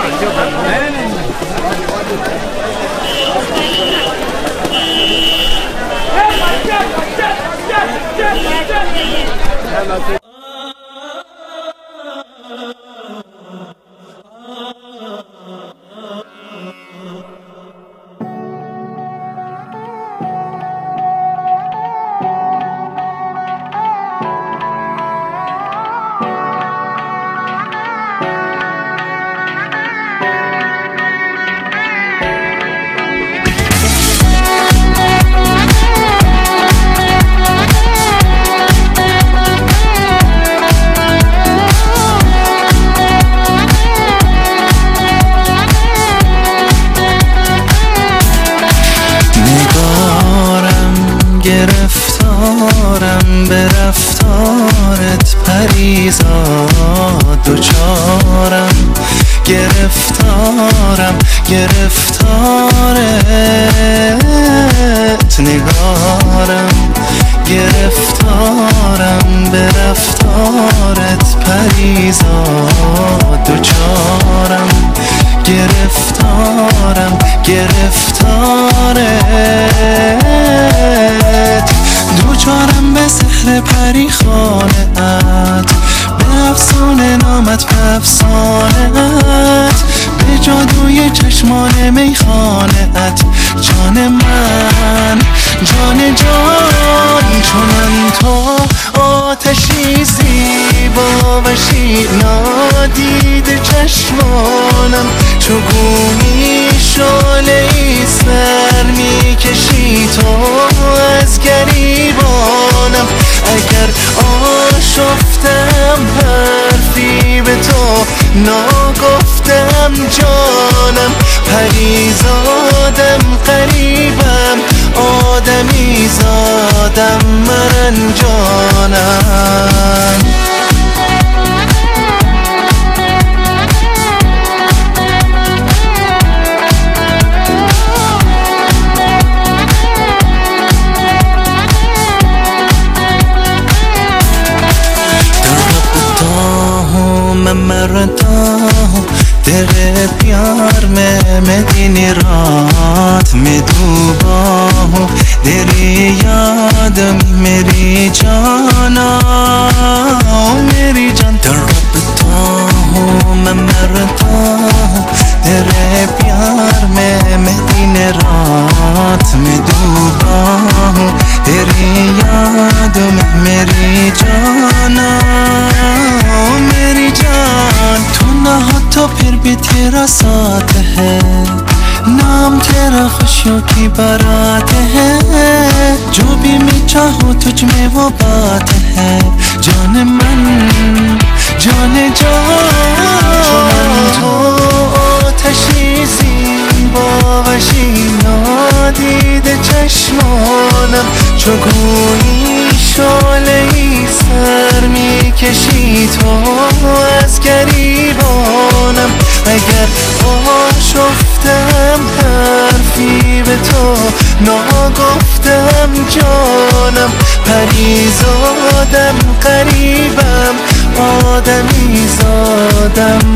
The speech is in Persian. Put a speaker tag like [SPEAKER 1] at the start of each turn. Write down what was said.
[SPEAKER 1] گرفتارم به رفتارت پریزاد دوچارم، گرفتارت نگارم، گرفتارم به رفتارت پریزاد دوچارم، گرفتارت دوچارم به سحر پری خانه‌ات، به افسانه نامت، به افسانه‌ات، به جادوی چشمان میخانه‌ات. جان من، جان جان، چونم تو آتشی زیبا وشی نادید چشمانم، چو گویی شعله‌ای سر میکشی تو از گریبانم. اگر آشفتم حرفی به تو ناگفتم جانم، پریزادم قریبم آدمی زادم من جانم. मैं मरता हूँ तेरे प्यार में, मैं दिन रात में डूबा हूँ तेरी याद में मेरी जाना, मेरी जान तड़पता हूँ मैं मरता हूँ तेरे प्यार में, मैं दिन रात में डूबा हूँ तेरी याद में मेरी जाना, मेरी जान। तू ना हो तो फिर भी तेरा साथ है, नाम तेरा खुशियों की बारात है, जो भी मैं चाहूँ तुझ में वो बात है। जान मन, जान जान, तो آتشی زیبا وشی نادید چشمانم، چو گویی شعله‌ای سر میکشی تو از گریبانم. اگر آشفتم حرفی به تو ناگفتم جانم، پریزادم قریبم آدمی زادم